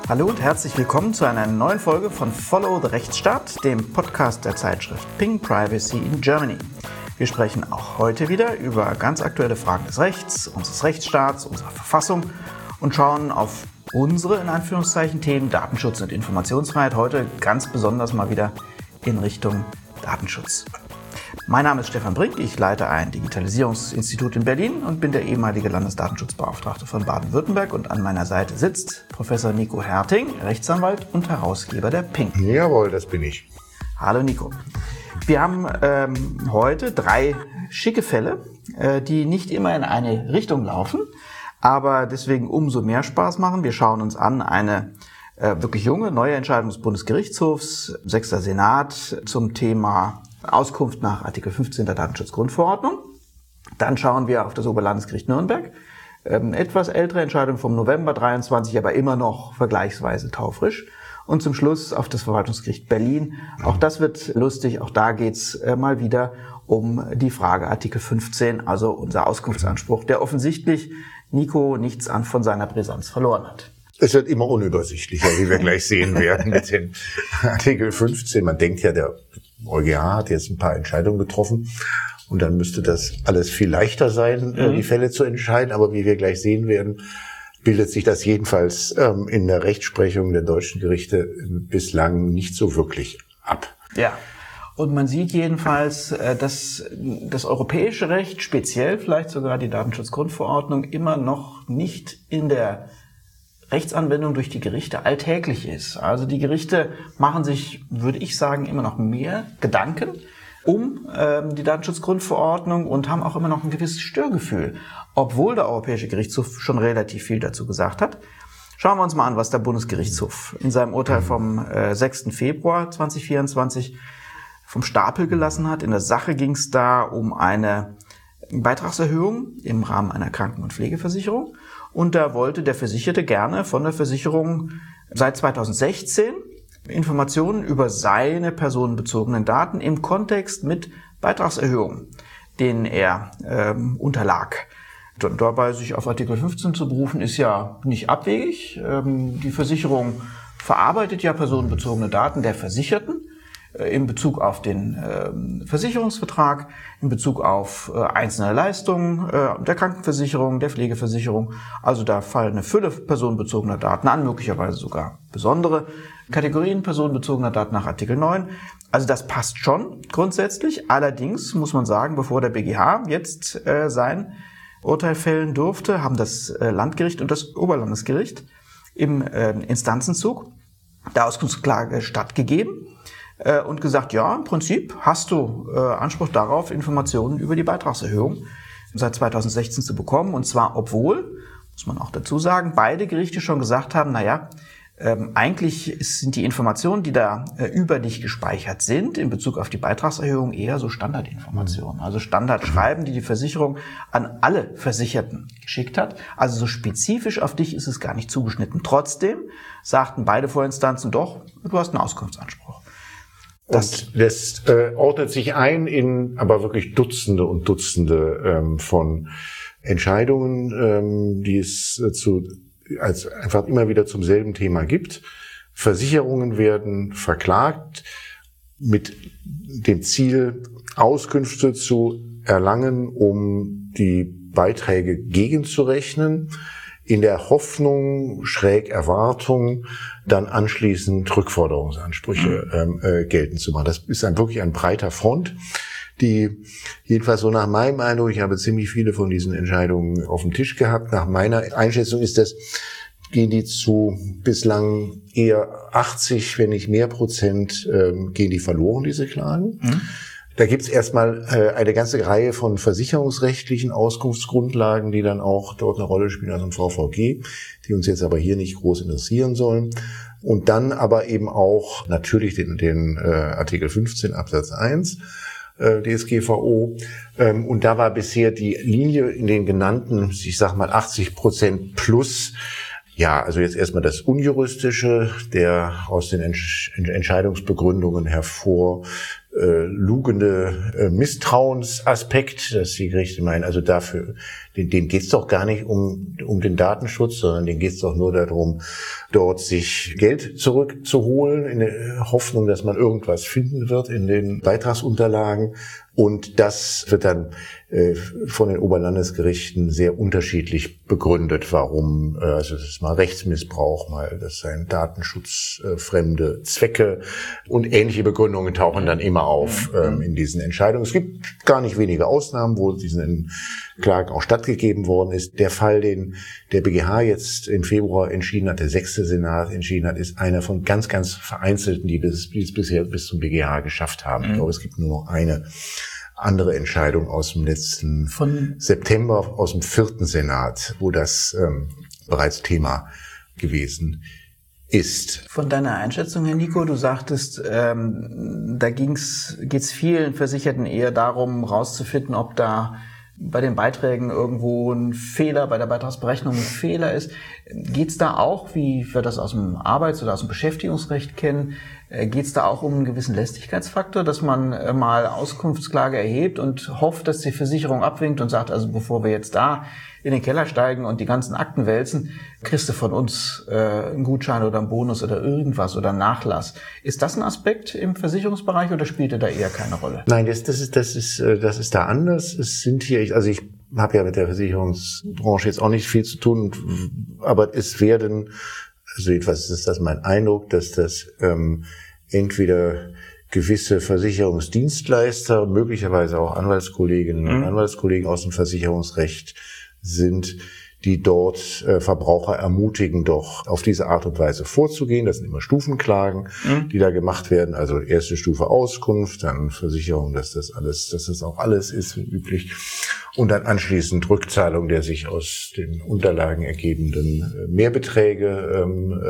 Hallo und herzlich willkommen zu einer neuen Folge von Follow the Rechtsstaat, dem Podcast der Zeitschrift Ping Privacy in Germany. Wir sprechen auch heute wieder über ganz aktuelle Fragen des Rechts, unseres Rechtsstaats, unserer Verfassung und schauen auf unsere, in Anführungszeichen, Themen Datenschutz und Informationsfreiheit heute ganz besonders mal wieder in Richtung Datenschutz. Mein Name ist Stefan Brink, ich leite ein Digitalisierungsinstitut in Berlin und bin der ehemalige Landesdatenschutzbeauftragte von Baden-Württemberg, und an meiner Seite sitzt Professor Nico Herting, Rechtsanwalt und Herausgeber der Ping. Jawohl, das bin ich. Hallo Nico. Wir haben heute 3 schicke Fälle, die nicht immer in eine Richtung laufen, aber deswegen umso mehr Spaß machen. Wir schauen uns an eine wirklich junge, neue Entscheidung des Bundesgerichtshofs, 6. Senat, zum Thema Auskunft nach Artikel 15 der Datenschutzgrundverordnung. Dann schauen wir auf das Oberlandesgericht Nürnberg. Etwas ältere Entscheidung vom November 23, aber immer noch vergleichsweise taufrisch. Und zum Schluss auf das Verwaltungsgericht Berlin. Auch das wird lustig. Auch da geht's mal wieder um die Frage Artikel 15, also unser Auskunftsanspruch, der offensichtlich Nico nichts von seiner Brisanz verloren hat. Es wird immer unübersichtlicher, wie wir gleich sehen werden mit dem Artikel 15. Man denkt ja, der EuGH hat jetzt ein paar Entscheidungen getroffen und dann müsste das alles viel leichter sein, die Fälle zu entscheiden. Aber wie wir gleich sehen werden, bildet sich das jedenfalls in der Rechtsprechung der deutschen Gerichte bislang nicht so wirklich ab. Ja. Und man sieht jedenfalls, dass das europäische Recht, speziell vielleicht sogar die Datenschutzgrundverordnung, immer noch nicht in der Rechtsanwendung durch die Gerichte alltäglich ist. Also die Gerichte machen sich, würde ich sagen, immer noch mehr Gedanken um die Datenschutzgrundverordnung und haben auch immer noch ein gewisses Störgefühl, obwohl der Europäische Gerichtshof schon relativ viel dazu gesagt hat. Schauen wir uns mal an, was der Bundesgerichtshof in seinem Urteil vom 6. Februar 2024 vom Stapel gelassen hat. In der Sache ging es da um eine Beitragserhöhung im Rahmen einer Kranken- und Pflegeversicherung. Und da wollte der Versicherte gerne von der Versicherung seit 2016 Informationen über seine personenbezogenen Daten im Kontext mit Beitragserhöhungen, denen er unterlag. Und dabei sich auf Artikel 15 zu berufen, ist ja nicht abwegig. Die Versicherung verarbeitet ja personenbezogene Daten der Versicherten in Bezug auf den Versicherungsvertrag, in Bezug auf einzelne Leistungen der Krankenversicherung, der Pflegeversicherung. Also da fallen eine Fülle personenbezogener Daten an, möglicherweise sogar besondere Kategorien personenbezogener Daten nach Artikel 9. Also das passt schon grundsätzlich. Allerdings muss man sagen, bevor der BGH jetzt sein Urteil fällen durfte, haben das Landgericht und das Oberlandesgericht im Instanzenzug der Auskunftsklage stattgegeben und gesagt, ja, im Prinzip hast du Anspruch darauf, Informationen über die Beitragserhöhung seit 2016 zu bekommen. Und zwar obwohl, muss man auch dazu sagen, beide Gerichte schon gesagt haben, eigentlich sind die Informationen, die da über dich gespeichert sind, in Bezug auf die Beitragserhöhung eher so Standardinformationen. Also Standardschreiben, die die Versicherung an alle Versicherten geschickt hat. Also so spezifisch auf dich ist es gar nicht zugeschnitten. Trotzdem sagten beide Vorinstanzen doch, du hast einen Auskunftsanspruch. Und das ordnet sich ein in aber wirklich Dutzende und Dutzende von Entscheidungen, die es als einfach immer wieder zum selben Thema gibt. Versicherungen werden verklagt mit dem Ziel, Auskünfte zu erlangen, um die Beiträge gegenzurechnen, in der Hoffnung, schräg Erwartung, dann anschließend Rückforderungsansprüche geltend zu machen. Das ist wirklich ein breiter Front, die jedenfalls so nach meinem Eindruck, ich habe ziemlich viele von diesen Entscheidungen auf dem Tisch gehabt, nach meiner Einschätzung gehen die zu bislang eher 80, wenn nicht mehr Prozent, gehen die verloren, diese Klagen. Da gibt's erstmal eine ganze Reihe von versicherungsrechtlichen Auskunftsgrundlagen, die dann auch dort eine Rolle spielen, also im VVG, die uns jetzt aber hier nicht groß interessieren sollen. Und dann aber eben auch natürlich den Artikel 15 Absatz 1 DSGVO. Und da war bisher die Linie in den genannten, ich sag mal 80% plus. Ja, also jetzt erstmal das Unjuristische, der aus den Entscheidungsbegründungen hervorlugende Misstrauensaspekt, dass die Gerichte meinen, also dafür denen geht's doch gar nicht um den Datenschutz, sondern denen geht's doch nur darum, dort sich Geld zurückzuholen, in der Hoffnung, dass man irgendwas finden wird in den Beitragsunterlagen. Und das wird dann von den Oberlandesgerichten sehr unterschiedlich begründet, warum, also das ist mal Rechtsmissbrauch, mal das seien datenschutzfremde Zwecke und ähnliche Begründungen tauchen dann immer auf in diesen Entscheidungen. Es gibt gar nicht wenige Ausnahmen, wo diesen Klagen auch stattgegeben worden ist. Der Fall, den der BGH jetzt im Februar entschieden hat, der 6. Senat entschieden hat, ist einer von ganz, ganz vereinzelten, die es bisher bis zum BGH geschafft haben. Ich glaube, es gibt nur noch eine andere Entscheidung aus dem letzten September, aus dem 4. Senat, wo das bereits Thema gewesen ist. Von deiner Einschätzung, Herr Nico, du sagtest, da geht's vielen Versicherten eher darum, rauszufinden, ob da bei den Beiträgen irgendwo ein Fehler, bei der Beitragsberechnung ein Fehler ist. Geht's da auch, wie wir das aus dem Arbeits- oder aus dem Beschäftigungsrecht kennen, geht's da auch um einen gewissen Lästigkeitsfaktor, dass man mal Auskunftsklage erhebt und hofft, dass die Versicherung abwinkt und sagt, also bevor wir jetzt da in den Keller steigen und die ganzen Akten wälzen, kriegst du von uns einen Gutschein oder einen Bonus oder irgendwas oder einen Nachlass. Ist das ein Aspekt im Versicherungsbereich oder spielt da eher keine Rolle? Nein, das ist da anders. Es sind hier, also ich habe ja mit der Versicherungsbranche jetzt auch nicht viel zu tun, aber es werden, also jedenfalls ist das mein Eindruck, dass das entweder gewisse Versicherungsdienstleister, möglicherweise auch Anwaltskolleginnen und Anwaltskollegen aus dem Versicherungsrecht sind, die dort Verbraucher ermutigen, doch auf diese Art und Weise vorzugehen. Das sind immer Stufenklagen, die da gemacht werden. Also erste Stufe Auskunft, dann Versicherung, dass das auch alles ist, wie üblich. Und dann anschließend Rückzahlung der sich aus den Unterlagen ergebenden Mehrbeträge,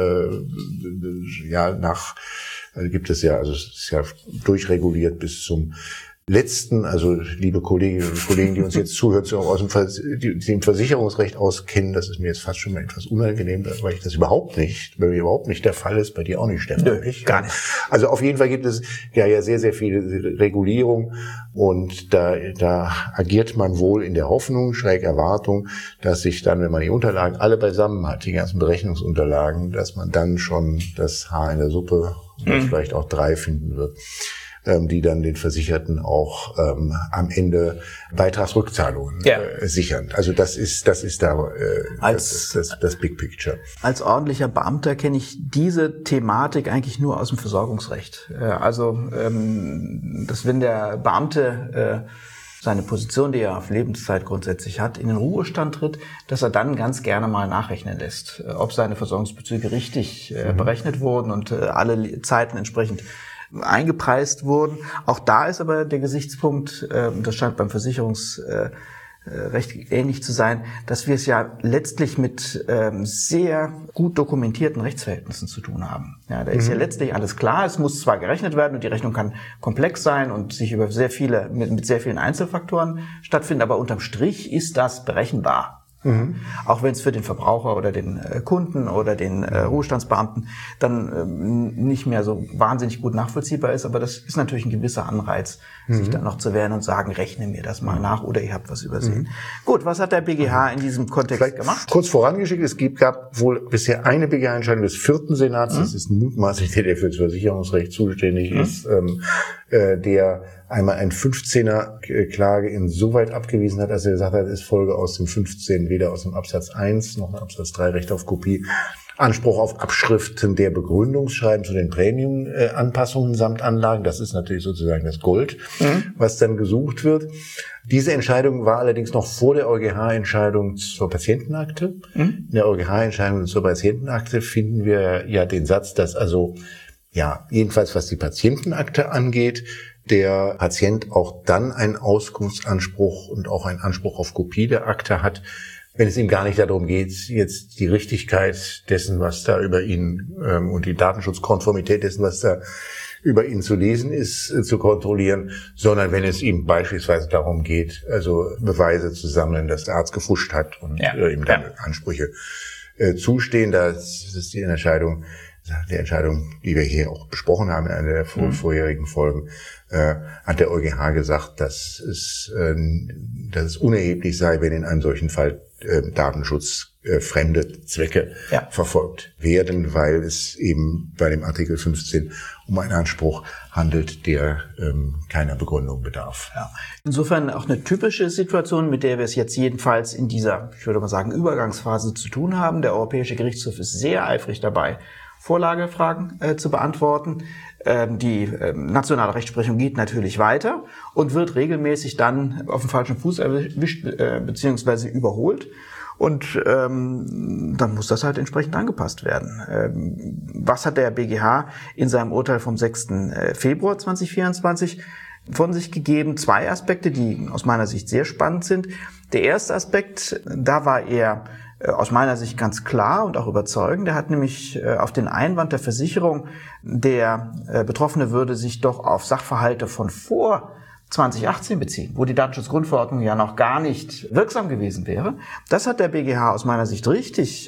gibt es ja, also es ist ja durchreguliert bis zum letzten, also liebe Kolleginnen und Kollegen, die uns jetzt zuhören, die im Versicherungsrecht auskennen, das ist mir jetzt fast schon mal etwas unangenehm, weil mir überhaupt nicht der Fall ist, bei dir auch nicht, Stefan. Nö, gar nicht. Also auf jeden Fall gibt es ja sehr, sehr viele Regulierung und da agiert man wohl in der Hoffnung, schräg Erwartung, dass sich dann, wenn man die Unterlagen alle beisammen hat, die ganzen Berechnungsunterlagen, dass man dann schon das Haar in der Suppe und vielleicht auch 3 finden wird, die dann den Versicherten auch am Ende Beitragsrückzahlungen sichern. Also das ist da das Big Picture. Als ordentlicher Beamter kenne ich diese Thematik eigentlich nur aus dem Versorgungsrecht. Also dass wenn der Beamte seine Position, die er auf Lebenszeit grundsätzlich hat, in den Ruhestand tritt, dass er dann ganz gerne mal nachrechnen lässt, ob seine Versorgungsbezüge richtig berechnet wurden und alle Zeiten entsprechend eingepreist wurden. Auch da ist aber der Gesichtspunkt, das scheint beim Versicherungsrecht ähnlich zu sein, dass wir es ja letztlich mit sehr gut dokumentierten Rechtsverhältnissen zu tun haben. Ja, da ist ja letztlich alles klar. Es muss zwar gerechnet werden und die Rechnung kann komplex sein und sich über mit sehr vielen Einzelfaktoren stattfinden, aber unterm Strich ist das berechenbar. Auch wenn es für den Verbraucher oder den Kunden oder den Ruhestandsbeamten dann nicht mehr so wahnsinnig gut nachvollziehbar ist, aber das ist natürlich ein gewisser Anreiz, sich dann noch zu wehren und sagen, rechne mir das mal nach oder ihr habt was übersehen. Gut, was hat der BGH in diesem Kontext gemacht? Kurz vorangeschickt, es gab wohl bisher eine BGH-Entscheidung des 4. Senats, das ist mutmaßlich der für das Versicherungsrecht zuständig ist, der einmal ein 15er Klage insoweit abgewiesen hat, dass er gesagt hat, es folge aus dem 15 weder aus dem Absatz 1 noch dem Absatz 3 Recht auf Kopie Anspruch auf Abschriften der Begründungsschreiben zu den Prämienanpassungen samt Anlagen. Das ist natürlich sozusagen das Gold, was dann gesucht wird. Diese Entscheidung war allerdings noch vor der EuGH-Entscheidung zur Patientenakte. In der EuGH-Entscheidung zur Patientenakte finden wir ja den Satz, dass also, ja, jedenfalls was die Patientenakte angeht, der Patient auch dann einen Auskunftsanspruch und auch einen Anspruch auf Kopie der Akte hat, wenn es ihm gar nicht darum geht, jetzt die Richtigkeit dessen, was da über ihn und die Datenschutzkonformität dessen, was da über ihn zu lesen ist, zu kontrollieren, sondern wenn es ihm beispielsweise darum geht, also Beweise zu sammeln, dass der Arzt gefuscht hat und ihm dann Ansprüche zustehen. Das ist die Entscheidung der Entscheidung, die wir hier auch besprochen haben in einer der vorherigen Folgen, hat der EuGH gesagt, dass es unerheblich sei, wenn in einem solchen Fall Datenschutz fremde Zwecke verfolgt werden, weil es eben bei dem Artikel 15 um einen Anspruch handelt, der keiner Begründung bedarf. Ja. Insofern auch eine typische Situation, mit der wir es jetzt jedenfalls in dieser, ich würde mal sagen, Übergangsphase zu tun haben. Der Europäische Gerichtshof ist sehr eifrig dabei, Vorlagefragen zu beantworten. Die nationale Rechtsprechung geht natürlich weiter und wird regelmäßig dann auf dem falschen Fuß erwischt beziehungsweise überholt. Und dann muss das halt entsprechend angepasst werden. Was hat der BGH in seinem Urteil vom 6. Februar 2024 von sich gegeben? 2 Aspekte, die aus meiner Sicht sehr spannend sind. Der erste Aspekt, da war er aus meiner Sicht ganz klar und auch überzeugend. Er hat nämlich auf den Einwand der Versicherung, der Betroffene würde sich doch auf Sachverhalte von vor 2018 beziehen, wo die Datenschutzgrundverordnung ja noch gar nicht wirksam gewesen wäre. Das hat der BGH aus meiner Sicht richtig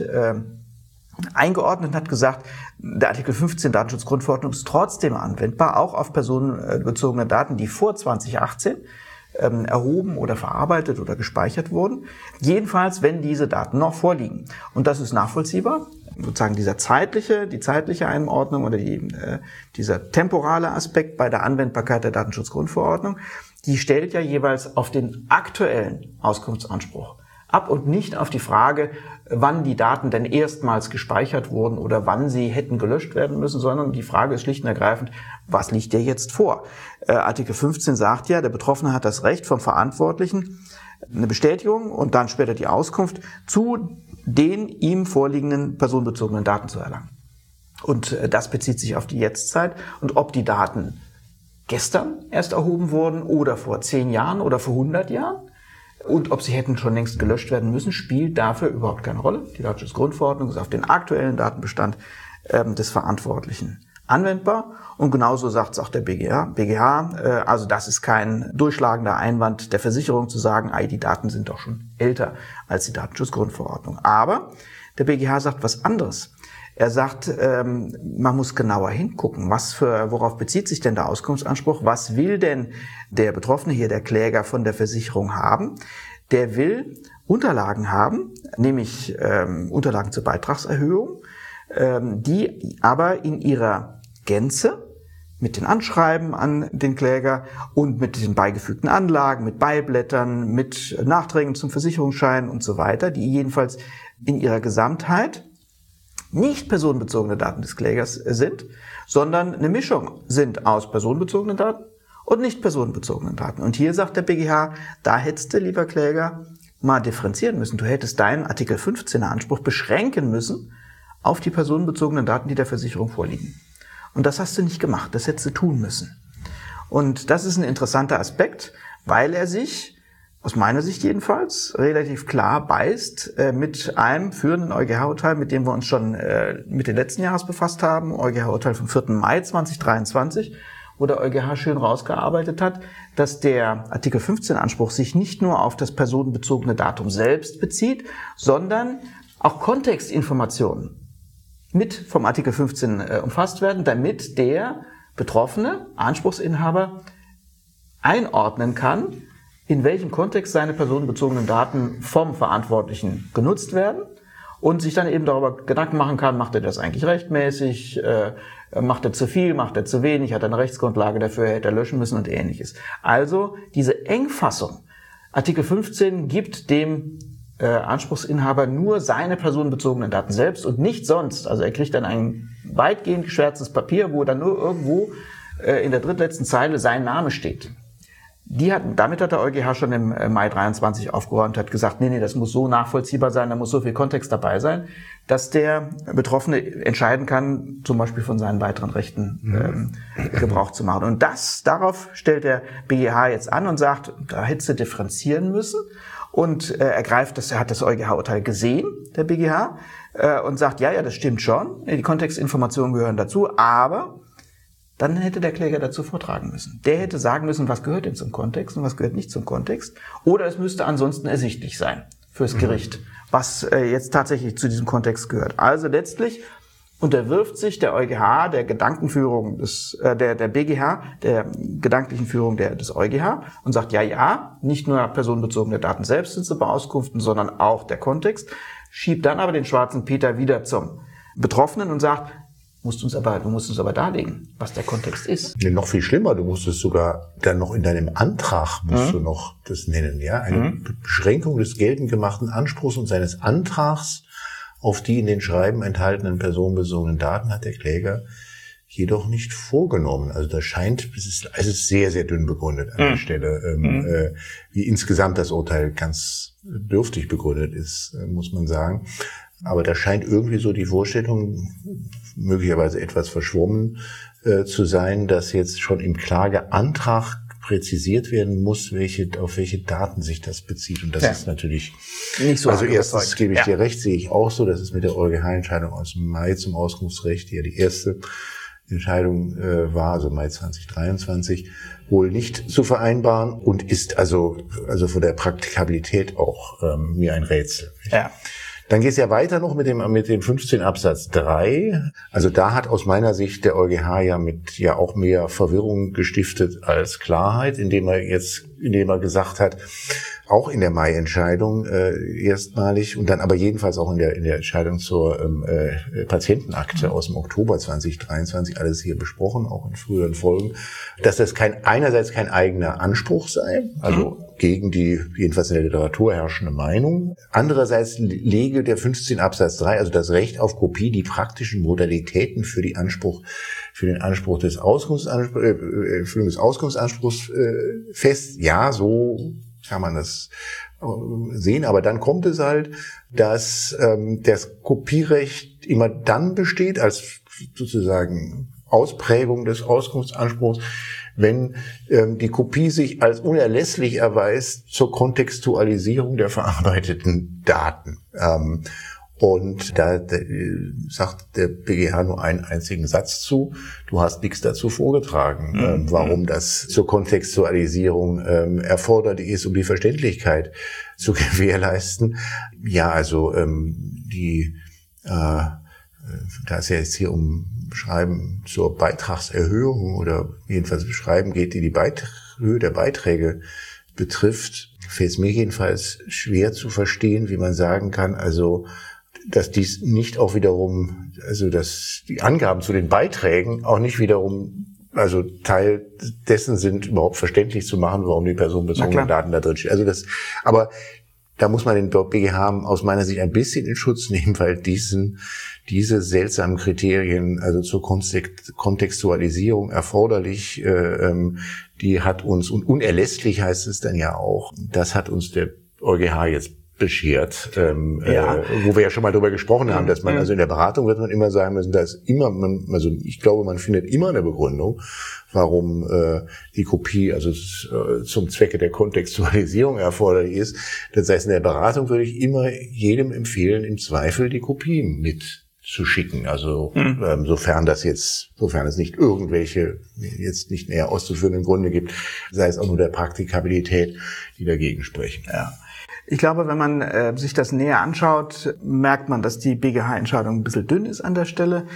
eingeordnet und hat gesagt, der Artikel 15 Datenschutzgrundverordnung ist trotzdem anwendbar, auch auf personenbezogene Daten, die vor 2018 erhoben oder verarbeitet oder gespeichert wurden. Jedenfalls, wenn diese Daten noch vorliegen. Und das ist nachvollziehbar. Sozusagen die zeitliche Einordnung oder dieser temporale Aspekt bei der Anwendbarkeit der Datenschutzgrundverordnung, die stellt ja jeweils auf den aktuellen Auskunftsanspruch ab und nicht auf die Frage, wann die Daten denn erstmals gespeichert wurden oder wann sie hätten gelöscht werden müssen, sondern die Frage ist schlicht und ergreifend, was liegt dir jetzt vor? Artikel 15 sagt ja, der Betroffene hat das Recht vom Verantwortlichen, eine Bestätigung und dann später die Auskunft zu den ihm vorliegenden personenbezogenen Daten zu erlangen. Und das bezieht sich auf die Jetztzeit. Und ob die Daten gestern erst erhoben wurden oder vor 10 Jahren oder vor 100 Jahren und ob sie hätten schon längst gelöscht werden müssen, spielt dafür überhaupt keine Rolle. Die Datenschutzgrundverordnung ist auf den aktuellen Datenbestand des Verantwortlichen anwendbar. Und genauso sagt es auch der BGH. Also das ist kein durchschlagender Einwand der Versicherung zu sagen, die Daten sind doch schon älter als die Datenschutzgrundverordnung. Aber der BGH sagt was anderes. Er sagt, man muss genauer hingucken, worauf bezieht sich denn der Auskunftsanspruch? Was will denn der Betroffene hier, der Kläger, von der Versicherung haben? Der will Unterlagen haben, nämlich Unterlagen zur Beitragserhöhung, die aber in ihrer Gänze mit den Anschreiben an den Kläger und mit den beigefügten Anlagen, mit Beiblättern, mit Nachträgen zum Versicherungsschein und so weiter, die jedenfalls in ihrer Gesamtheit nicht personenbezogene Daten des Klägers sind, sondern eine Mischung sind aus personenbezogenen Daten und nicht personenbezogenen Daten. Und hier sagt der BGH, da hättest du, lieber Kläger, mal differenzieren müssen. Du hättest deinen Artikel 15er Anspruch beschränken müssen auf die personenbezogenen Daten, die der Versicherung vorliegen. Und das hast du nicht gemacht, das hättest du tun müssen. Und das ist ein interessanter Aspekt, weil er sich, aus meiner Sicht jedenfalls, relativ klar beißt mit einem führenden EuGH-Urteil, mit dem wir uns schon Mitte letzten Jahres befasst haben, EuGH-Urteil vom 4. Mai 2023, wo der EuGH schön rausgearbeitet hat, dass der Artikel 15-Anspruch sich nicht nur auf das personenbezogene Datum selbst bezieht, sondern auch Kontextinformationen mit vom Artikel 15 umfasst werden, damit der betroffene Anspruchsinhaber einordnen kann, in welchem Kontext seine personenbezogenen Daten vom Verantwortlichen genutzt werden und sich dann eben darüber Gedanken machen kann, macht er das eigentlich rechtmäßig, macht er zu viel, macht er zu wenig, hat er eine Rechtsgrundlage dafür, hätte er löschen müssen und ähnliches. Also diese Engfassung. Artikel 15 gibt dem Anspruchsinhaber nur seine personenbezogenen Daten selbst und nicht sonst. Also er kriegt dann ein weitgehend geschwärztes Papier, wo dann nur irgendwo in der drittletzten Zeile sein Name steht. Damit hat der EuGH schon im Mai 23 aufgeräumt, hat gesagt, nee, das muss so nachvollziehbar sein, da muss so viel Kontext dabei sein, dass der Betroffene entscheiden kann, zum Beispiel von seinen weiteren Rechten Gebrauch zu machen. Und darauf stellt der BGH jetzt an und sagt, da hättest du differenzieren müssen. Und er hat das EuGH-Urteil gesehen, der BGH, und sagt, ja, das stimmt schon, die Kontextinformationen gehören dazu, aber dann hätte der Kläger dazu vortragen müssen. Der hätte sagen müssen, was gehört denn zum Kontext und was gehört nicht zum Kontext. Oder es müsste ansonsten ersichtlich sein fürs Gericht, was jetzt tatsächlich zu diesem Kontext gehört. Also letztlich unterwirft sich der EuGH der Gedankenführung der BGH, der gedanklichen Führung des EuGH und sagt, ja, nicht nur personenbezogene Daten selbst sind zu beauskunften, sondern auch der Kontext, schiebt dann aber den schwarzen Peter wieder zum Betroffenen und sagt, du musst uns aber darlegen, was der Kontext ist. Nee, noch viel schlimmer, du musst es sogar dann noch in deinem Antrag du noch das nennen, ja, eine Beschränkung des geltend gemachten Anspruchs und seines Antrags auf die in den Schreiben enthaltenen personenbezogenen Daten hat der Kläger jedoch nicht vorgenommen. Also das scheint, es ist sehr, sehr dünn begründet an der Stelle, wie insgesamt das Urteil ganz dürftig begründet ist, muss man sagen. Aber da scheint irgendwie so die Vorstellung, möglicherweise etwas verschwommen zu sein, dass jetzt schon im Klageantrag präzisiert werden muss, auf welche Daten sich das bezieht. Und das ist natürlich nicht so. Also erstens gebe ich dir recht, sehe ich auch so. Das ist mit der EuGH-Entscheidung aus dem Mai zum Auskunftsrecht, die ja die erste Entscheidung war, also Mai 2023, wohl nicht zu vereinbaren und ist also von der Praktikabilität auch mir ein Rätsel. Ja. Dann geht es ja weiter noch mit dem 15 Absatz 3. Also da hat aus meiner Sicht der EuGH ja auch mehr Verwirrung gestiftet als Klarheit, indem er gesagt hat, auch in der Mai-Entscheidung erstmalig und dann aber jedenfalls auch in der Entscheidung zur Patientenakte aus dem Oktober 2023, alles hier besprochen, auch in früheren Folgen, dass das einerseits kein eigener Anspruch sei, also gegen die jedenfalls in der Literatur herrschende Meinung. Andererseits lege der 15 Absatz 3, also das Recht auf Kopie, die praktischen Modalitäten für den Anspruch des Auskunftsanspruchs fest. Ja, so kann man das sehen, aber dann kommt es halt, dass das Kopierecht immer dann besteht, als sozusagen Ausprägung des Auskunftsanspruchs, wenn die Kopie sich als unerlässlich erweist zur Kontextualisierung der verarbeiteten Daten. Und da sagt der BGH nur einen einzigen Satz zu. Du hast nichts dazu vorgetragen, warum das zur Kontextualisierung erforderlich ist, um die Verständlichkeit zu gewährleisten. Ja, also da es ja jetzt hier um Schreiben zur Beitragserhöhung oder jedenfalls Schreiben geht, die Höhe der Beiträge betrifft, fällt es mir jedenfalls schwer zu verstehen, wie man sagen kann, also dass dies nicht auch wiederum, also dass die Angaben zu den Beiträgen auch nicht wiederum, also Teil dessen sind, überhaupt verständlich zu machen, warum die personenbezogenen Daten da drin stehen. Aber da muss man den BGH aus meiner Sicht ein bisschen in Schutz nehmen, weil diese seltsamen Kriterien, also zur Kontextualisierung erforderlich, die hat uns, und unerlässlich heißt es dann ja auch, das hat uns der EuGH jetzt beschert, wo wir ja schon mal drüber gesprochen haben, dass man, also in der Beratung wird man immer sagen müssen, ich glaube, man findet immer eine Begründung, warum die Kopie, also zum Zwecke der Kontextualisierung erforderlich ist. Das heißt, in der Beratung würde ich immer jedem empfehlen, im Zweifel die Kopie mitzuschicken. Also sofern es nicht irgendwelche jetzt nicht näher auszuführenden Gründe gibt, sei es auch nur der Praktikabilität, die dagegen sprechen. Ja. Ich glaube, wenn man sich das näher anschaut, merkt man, dass die BGH-Entscheidung ein bisschen dünn ist an der Stelle.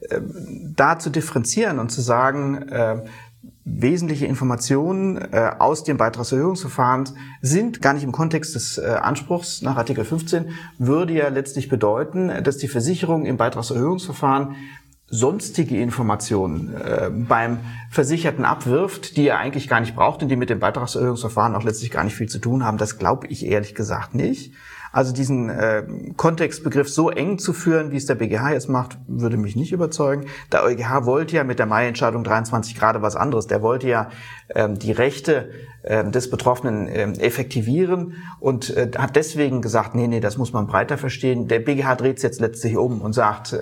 Da zu differenzieren und zu sagen, wesentliche Informationen aus dem Beitragserhöhungsverfahren sind gar nicht im Kontext des Anspruchs nach Artikel 15, würde ja letztlich bedeuten, dass die Versicherung im Beitragserhöhungsverfahren sonstige Informationen beim Versicherten abwirft, die er eigentlich gar nicht braucht und die mit dem Beitragserhöhungsverfahren auch letztlich gar nicht viel zu tun haben. Das glaube ich ehrlich gesagt nicht. Also diesen Kontextbegriff so eng zu führen, wie es der BGH jetzt macht, würde mich nicht überzeugen. Der EuGH wollte ja mit der Mai-Entscheidung 23 gerade was anderes. Der wollte ja die Rechte des Betroffenen effektivieren und hat deswegen gesagt, nee, das muss man breiter verstehen. Der BGH dreht es jetzt letztlich um und sagt,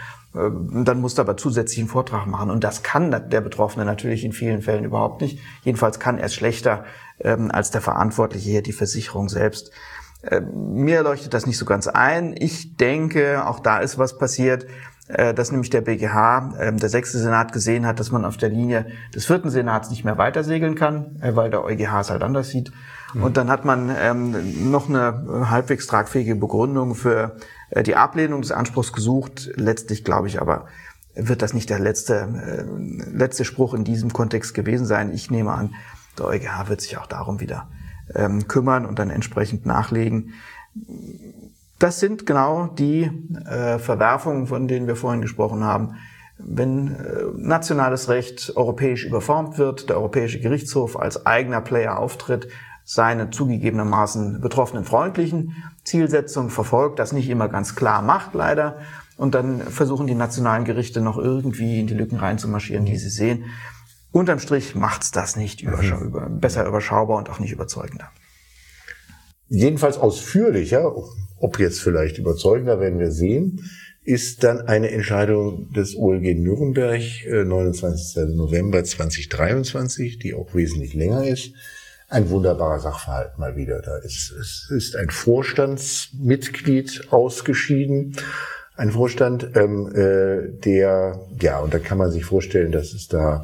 dann musst du aber zusätzlichen Vortrag machen. Und das kann der Betroffene natürlich in vielen Fällen überhaupt nicht. Jedenfalls kann er es schlechter als der Verantwortliche hier, die Versicherung selbst. Mir leuchtet das nicht so ganz ein. Ich denke, auch da ist was passiert, dass nämlich der BGH, der 6. Senat gesehen hat, dass man auf der Linie des 4. Senats nicht mehr weitersegeln kann, weil der EuGH es halt anders sieht. Und dann hat man noch eine halbwegs tragfähige Begründung für die Ablehnung des Anspruchs gesucht. Letztlich glaube ich aber, wird das nicht der letzte Spruch in diesem Kontext gewesen sein. Ich nehme an, der EuGH wird sich auch darum wieder kümmern und dann entsprechend nachlegen. Das sind genau die Verwerfungen, von denen wir vorhin gesprochen haben. Wenn nationales Recht europäisch überformt wird, der Europäische Gerichtshof als eigener Player auftritt, seine zugegebenermaßen betroffenen freundlichen Zielsetzungen verfolgt, das nicht immer ganz klar macht, leider, und dann versuchen die nationalen Gerichte noch irgendwie in die Lücken reinzumarschieren, die sie sehen. Unterm Strich macht's das nicht besser überschaubar und auch nicht überzeugender. Jedenfalls ausführlicher, ob jetzt vielleicht überzeugender, werden wir sehen, ist dann eine Entscheidung des OLG Nürnberg, 29. November 2023, die auch wesentlich länger ist. Ein wunderbarer Sachverhalt mal wieder. Es ist ein Vorstandsmitglied ausgeschieden. Ein Vorstand, und da kann man sich vorstellen, dass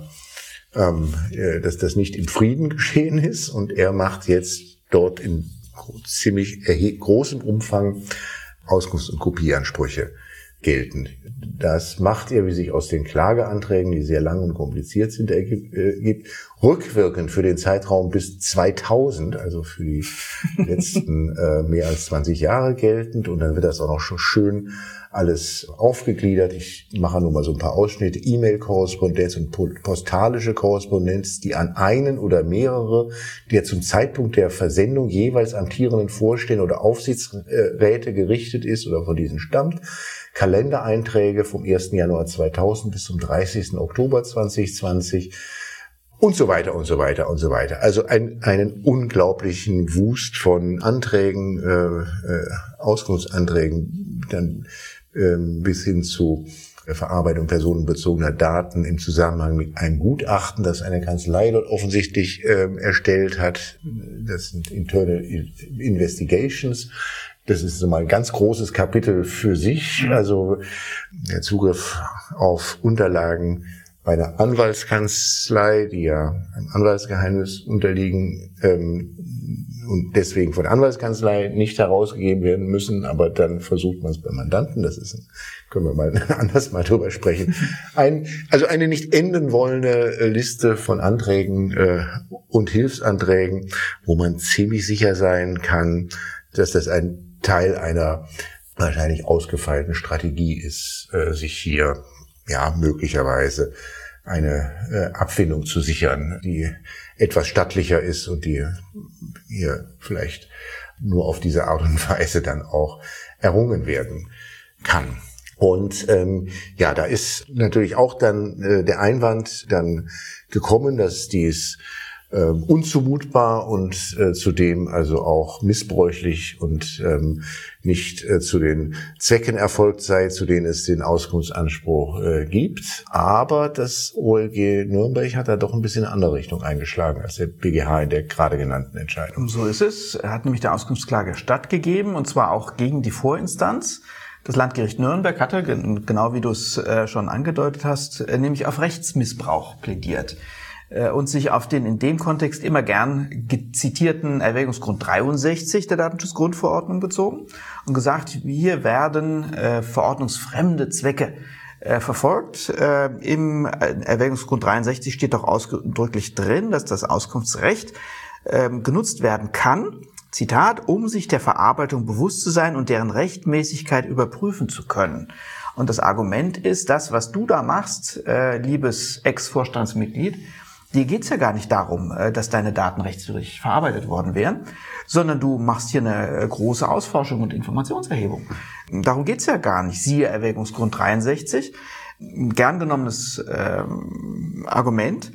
dass das nicht im Frieden geschehen ist. Und er macht jetzt dort in ziemlich großem Umfang Auskunfts- und Kopieansprüche geltend. Das macht er, wie sich aus den Klageanträgen, die sehr lang und kompliziert sind, ergibt, rückwirkend für den Zeitraum bis 2000, also für die letzten mehr als 20 Jahre geltend. Und dann wird das auch noch schon schön alles aufgegliedert. Ich mache nur mal so ein paar Ausschnitte. E-Mail-Korrespondenz und postalische Korrespondenz, die an einen oder mehrere der zum Zeitpunkt der Versendung jeweils amtierenden Vorstände oder Aufsichtsräte gerichtet ist oder von diesen stammt. Kalendereinträge vom 1. Januar 2000 bis zum 30. Oktober 2020 und so weiter und so weiter und so weiter. Also einen unglaublichen Wust von Anträgen, Auskunftsanträgen, dann bis hin zu Verarbeitung personenbezogener Daten im Zusammenhang mit einem Gutachten, das eine Kanzlei dort offensichtlich erstellt hat. Das sind Internal Investigations. Das ist so mal ein ganz großes Kapitel für sich. Also der Zugriff auf Unterlagen bei einer Anwaltskanzlei, die ja einem Anwaltsgeheimnis unterliegen und deswegen von der Anwaltskanzlei nicht herausgegeben werden müssen, aber dann versucht man es beim Mandanten. Können wir mal anders mal drüber sprechen. Also eine nicht enden wollende Liste von Anträgen und Hilfsanträgen, wo man ziemlich sicher sein kann, dass das ein Teil einer wahrscheinlich ausgefeilten Strategie ist, sich hier möglicherweise eine Abfindung zu sichern, die etwas stattlicher ist und die hier vielleicht nur auf diese Art und Weise dann auch errungen werden kann. Und da ist natürlich auch dann der Einwand dann gekommen, dass dies unzumutbar und zudem also auch missbräuchlich und nicht zu den Zwecken erfolgt sei, zu denen es den Auskunftsanspruch gibt. Aber das OLG Nürnberg hat da doch ein bisschen eine andere Richtung eingeschlagen als der BGH in der gerade genannten Entscheidung. So ist es. Er hat nämlich der Auskunftsklage stattgegeben, und zwar auch gegen die Vorinstanz. Das Landgericht Nürnberg hatte, genau wie du es schon angedeutet hast, nämlich auf Rechtsmissbrauch plädiert und sich auf den in dem Kontext immer gern zitierten Erwägungsgrund 63 der Datenschutzgrundverordnung bezogen und gesagt, hier werden verordnungsfremde Zwecke verfolgt. Im Erwägungsgrund 63 steht doch ausdrücklich drin, dass das Auskunftsrecht genutzt werden kann, Zitat, um sich der Verarbeitung bewusst zu sein und deren Rechtmäßigkeit überprüfen zu können. Und das Argument ist, das, was du da machst, liebes Ex-Vorstandsmitglied, dir geht's ja gar nicht darum, dass deine Daten rechtswidrig verarbeitet worden wären, sondern du machst hier eine große Ausforschung und Informationserhebung. Darum geht's ja gar nicht. Siehe Erwägungsgrund 63, gern genommenes Argument.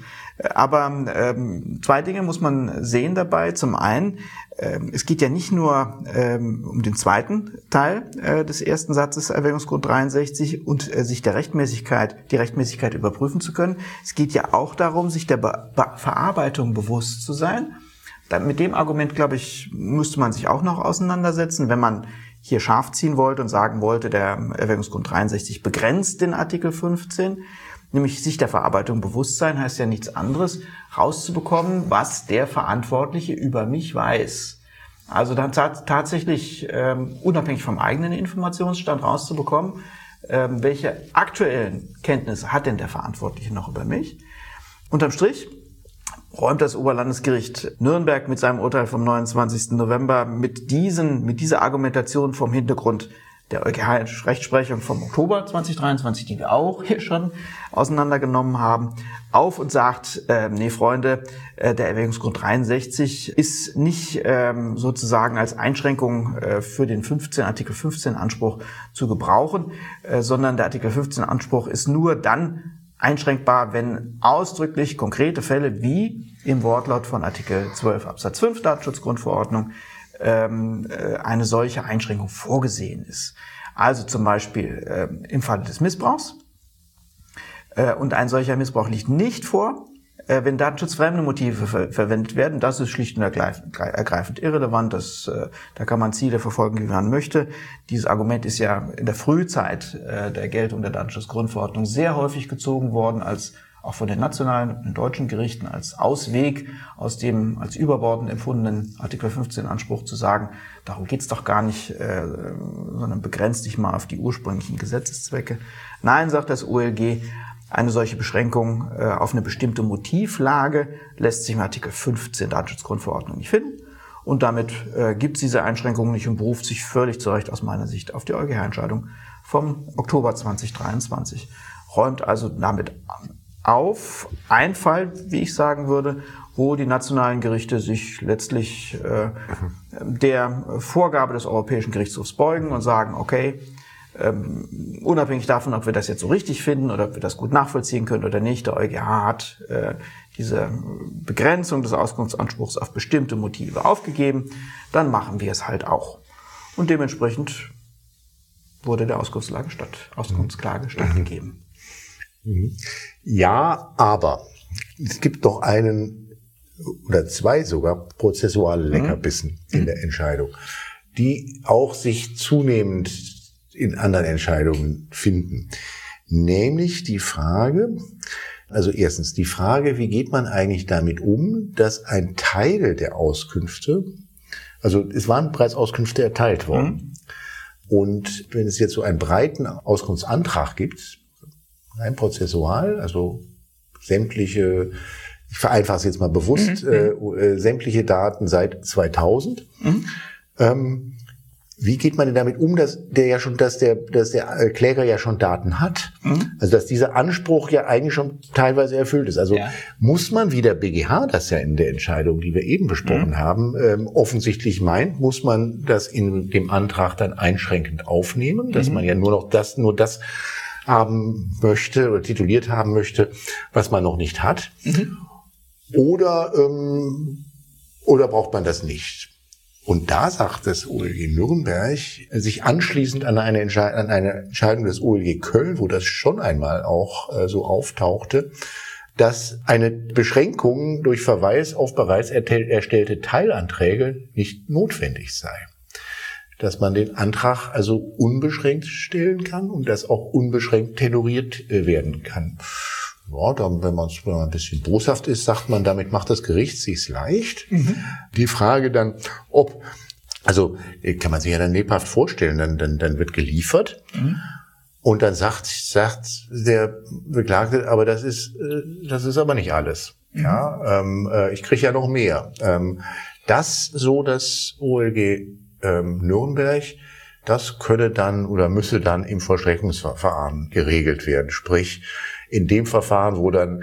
Aber zwei Dinge muss man sehen dabei. Zum einen, es geht ja nicht nur um den zweiten Teil des ersten Satzes Erwägungsgrund 63 und sich die Rechtmäßigkeit überprüfen zu können. Es geht ja auch darum, sich der Verarbeitung bewusst zu sein. Mit dem Argument, glaube ich, müsste man sich auch noch auseinandersetzen, wenn man hier scharf ziehen wollte und sagen wollte, der Erwägungsgrund 63 begrenzt den Artikel 15. nämlich sich der Verarbeitung bewusst sein, heißt ja nichts anderes, rauszubekommen, was der Verantwortliche über mich weiß. Also dann tatsächlich unabhängig vom eigenen Informationsstand rauszubekommen, welche aktuellen Kenntnisse hat denn der Verantwortliche noch über mich. Unterm Strich räumt das Oberlandesgericht Nürnberg mit seinem Urteil vom 29. November mit dieser Argumentation vom Hintergrund der EuGH-Rechtsprechung vom Oktober 2023, die wir auch hier schon auseinandergenommen haben, auf und sagt, nee Freunde, der Erwägungsgrund 63 ist nicht sozusagen als Einschränkung für den Artikel 15 Anspruch zu gebrauchen, sondern der Artikel 15 Anspruch ist nur dann einschränkbar, wenn ausdrücklich konkrete Fälle wie im Wortlaut von Artikel 12 Absatz 5 Datenschutzgrundverordnung eine solche Einschränkung vorgesehen ist. Also zum Beispiel im Falle des Missbrauchs. Und ein solcher Missbrauch liegt nicht vor, wenn datenschutzfremde Motive verwendet werden. Das ist schlicht und ergreifend irrelevant. Da kann man Ziele verfolgen, wie man möchte. Dieses Argument ist ja in der Frühzeit der Geltung der Datenschutzgrundverordnung sehr häufig gezogen worden, als auch von den nationalen und den deutschen Gerichten als Ausweg aus dem als überbordend empfundenen Artikel 15 Anspruch zu sagen, darum geht's doch gar nicht, sondern begrenzt dich mal auf die ursprünglichen Gesetzeszwecke. Nein, sagt das OLG, eine solche Beschränkung auf eine bestimmte Motivlage lässt sich im Artikel 15 Datenschutzgrundverordnung nicht finden. Und damit gibt's diese Einschränkung nicht und beruft sich völlig zu Recht aus meiner Sicht auf die EuGH-Entscheidung vom Oktober 2023. Räumt also damit auf ein Fall, wie ich sagen würde, wo die nationalen Gerichte sich letztlich der Vorgabe des Europäischen Gerichtshofs beugen und sagen, okay, unabhängig davon, ob wir das jetzt so richtig finden oder ob wir das gut nachvollziehen können oder nicht, der EuGH hat diese Begrenzung des Auskunftsanspruchs auf bestimmte Motive aufgegeben, dann machen wir es halt auch. Und dementsprechend wurde der Auskunftsklage stattgegeben. Ja, aber es gibt doch einen oder zwei sogar prozessuale Leckerbissen in der Entscheidung, die auch sich zunehmend in anderen Entscheidungen finden. Nämlich die Frage, also erstens die Frage, wie geht man eigentlich damit um, dass ein Teil der Auskünfte, also es waren bereits Auskünfte erteilt worden. Und wenn es jetzt so einen breiten Auskunftsantrag gibt, rein prozessual, also sämtliche, ich vereinfache es jetzt mal bewusst, sämtliche Daten seit 2000. Wie geht man denn damit um, dass der Kläger ja schon Daten hat? Also dass dieser Anspruch ja eigentlich schon teilweise erfüllt ist. Also muss man, wie der BGH das ja in der Entscheidung, die wir eben besprochen haben, offensichtlich meint, muss man das in dem Antrag dann einschränkend aufnehmen, dass man ja nur das haben möchte oder tituliert haben möchte, was man noch nicht hat. Oder braucht man das nicht? Und da sagt das OLG Nürnberg, sich anschließend an eine Entscheidung des OLG Köln, wo das schon einmal auch so auftauchte, dass eine Beschränkung durch Verweis auf bereits erstellte Teilanträge nicht notwendig sei. Dass man den Antrag also unbeschränkt stellen kann und das auch unbeschränkt tenoriert werden kann. Ja, dann, wenn man ein bisschen boshaft ist, sagt man, damit macht das Gericht sich's leicht. Die Frage dann, also kann man sich ja dann lebhaft vorstellen, dann wird geliefert und dann sagt der Beklagte, aber das ist aber nicht alles. Ja, ich kriege ja noch mehr. Das OLG Nürnberg, das könne dann oder müsse dann im Vollstreckungsverfahren geregelt werden. Sprich, in dem Verfahren,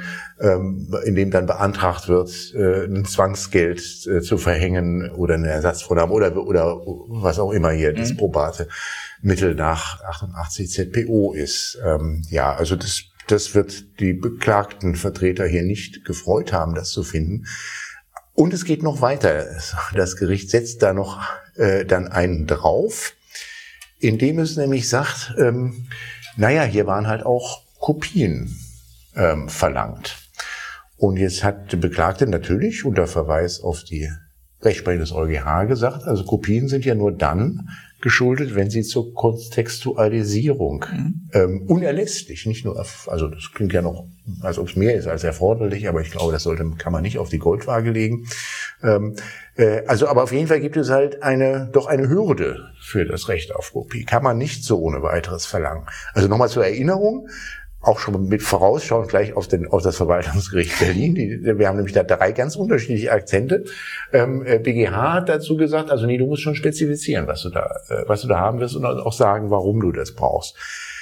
in dem dann beantragt wird, ein Zwangsgeld zu verhängen oder eine Ersatzvornahme oder was auch immer hier das probate Mittel nach 88 ZPO ist. Also das wird die beklagten Vertreter hier nicht gefreut haben, das zu finden. Und es geht noch weiter. Das Gericht setzt da noch dann einen drauf, indem es nämlich sagt, hier waren halt auch Kopien verlangt. Und jetzt hat der Beklagte natürlich unter Verweis auf die Rechtsprechung des EuGH gesagt, also Kopien sind ja nur dann geschuldet, wenn sie zur Kontextualisierung unerlässlich, nicht nur, also das klingt ja noch, als ob es mehr ist als erforderlich, aber ich glaube, kann man nicht auf die Goldwaage legen. Aber auf jeden Fall gibt es halt doch eine Hürde für das Recht auf Kopie. Kann man nicht so ohne weiteres verlangen. Also nochmal zur Erinnerung, auch schon mit Vorausschauend gleich auf das Verwaltungsgericht Berlin. Wir haben nämlich da 3 ganz unterschiedliche Akzente. BGH hat dazu gesagt, also nee, du musst schon spezifizieren, was du da haben wirst und auch sagen, warum du das brauchst.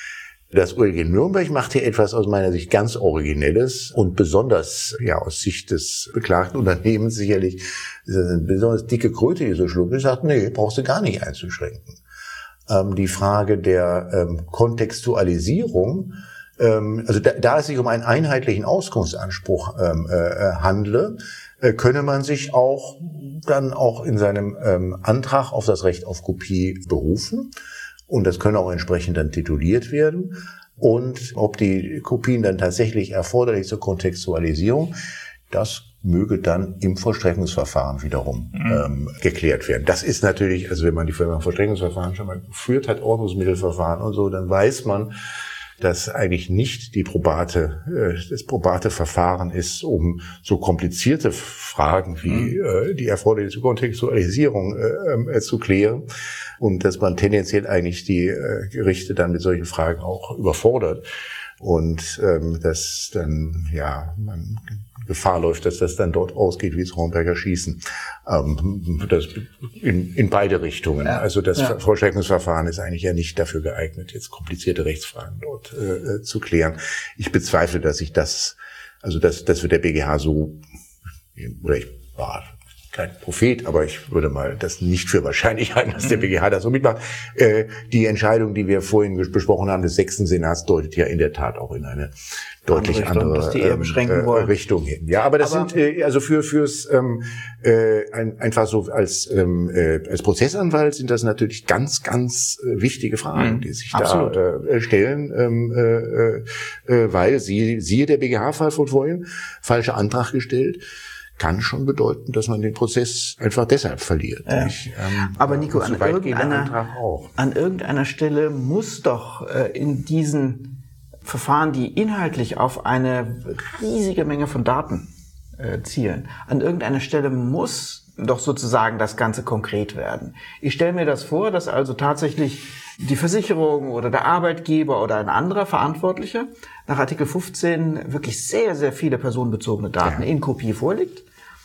Das OLG Nürnberg macht hier etwas aus meiner Sicht ganz Originelles und besonders, aus Sicht des beklagten Unternehmens sicherlich, ist das eine besonders dicke Kröte, die so schluckt, und sagt, nee, brauchst du gar nicht einzuschränken. Die Frage der Kontextualisierung, also da es sich um einen einheitlichen Auskunftsanspruch handle, könne man sich dann auch in seinem Antrag auf das Recht auf Kopie berufen. Und das könne auch entsprechend dann tituliert werden. Und ob die Kopien dann tatsächlich erforderlich zur Kontextualisierung, das möge dann im Vollstreckungsverfahren wiederum geklärt werden. Das ist natürlich, also wenn man die Vollstreckungsverfahren schon mal geführt hat, Ordnungsmittelverfahren und so, dann weiß man, dass eigentlich nicht das probate Verfahren ist, um so komplizierte Fragen wie die erforderliche Kontextualisierung zu klären, und dass man tendenziell eigentlich die Gerichte dann mit solchen Fragen auch überfordert und dass dann man Gefahr läuft, dass das dann dort ausgeht wie das Hornberger Schießen. Das in beide Richtungen. Ja. Also das Vollstreckungsverfahren ist eigentlich ja nicht dafür geeignet, jetzt komplizierte Rechtsfragen dort zu klären. Ich bezweifle, dass das wird der BGH so, oder ich war kein Prophet, aber ich würde mal das nicht für wahrscheinlich halten, dass der BGH das so mitmacht. Die Entscheidung, die wir vorhin besprochen haben, des 6. Senats, deutet ja in der Tat auch in eine deutlich andere Richtung hin. Ja, aber das sind also fürs einfach so als Prozessanwalt sind das natürlich ganz, ganz wichtige Fragen, die sich da stellen, weil siehe der BGH-Fall von vorhin, falscher Antrag gestellt, kann schon bedeuten, dass man den Prozess einfach deshalb verliert. Ja. Aber Nico, an irgendeiner Stelle muss doch in diesen Verfahren, die inhaltlich auf eine riesige Menge von Daten zielen, an irgendeiner Stelle muss doch sozusagen das Ganze konkret werden. Ich stelle mir das vor, dass also tatsächlich die Versicherung oder der Arbeitgeber oder ein anderer Verantwortlicher nach Artikel 15 wirklich sehr, sehr viele personenbezogene Daten in Kopie vorliegt.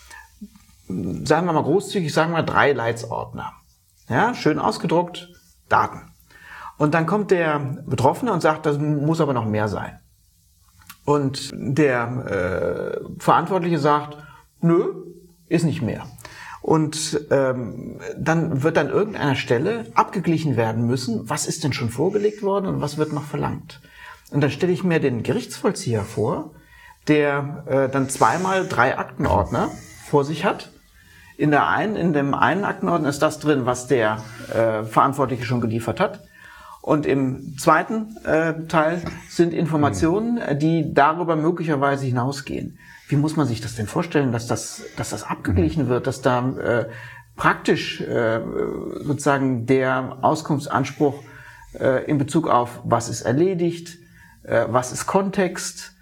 Sagen wir mal großzügig, 3 Leitsordner. Ja, schön ausgedruckt, Daten. Und dann kommt der Betroffene und sagt, das muss aber noch mehr sein. Und der Verantwortliche sagt, nö, ist nicht mehr. Und dann wird an irgendeiner Stelle abgeglichen werden müssen, was ist denn schon vorgelegt worden und was wird noch verlangt. Und dann stelle ich mir den Gerichtsvollzieher vor, der dann 2x 3 Aktenordner vor sich hat. In dem einen Aktenordner ist das drin, was der Verantwortliche schon geliefert hat. Und im zweiten Teil sind Informationen, die darüber möglicherweise hinausgehen. Wie muss man sich das denn vorstellen, dass das abgeglichen wird, dass da praktisch sozusagen der Auskunftsanspruch in Bezug auf was ist erledigt, was ist Kontext,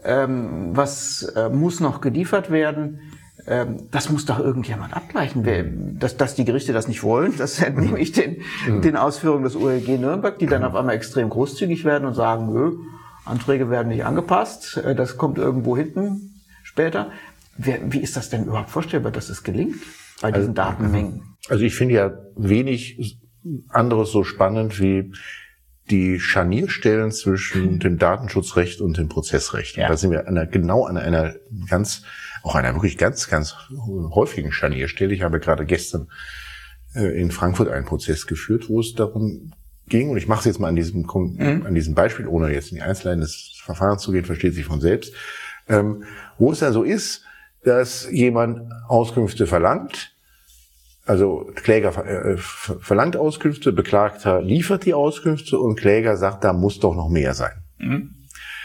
was muss noch geliefert werden, das muss doch irgendjemand abgleichen. Dass die Gerichte das nicht wollen, das entnehme ich den Ausführungen des OLG Nürnberg, die dann auf einmal extrem großzügig werden und sagen, nö, Anträge werden nicht angepasst, das kommt irgendwo hinten später. Wie ist das denn überhaupt vorstellbar, dass es gelingt bei diesen Datenmengen? Also ich finde ja wenig anderes so spannend wie die Scharnierstellen zwischen dem Datenschutzrecht und dem Prozessrecht. Ja. Da sind wir genau an einer wirklich ganz, ganz häufigen Scharnierstelle. Ich habe gerade gestern in Frankfurt einen Prozess geführt, wo es darum ging, und ich mache es jetzt mal an diesem Beispiel, ohne jetzt in die Einzelheiten des Verfahrens zu gehen, versteht sich von selbst, wo es dann so ist, dass jemand Auskünfte verlangt, also Kläger verlangt Auskünfte, Beklagter liefert die Auskünfte und Kläger sagt, da muss doch noch mehr sein.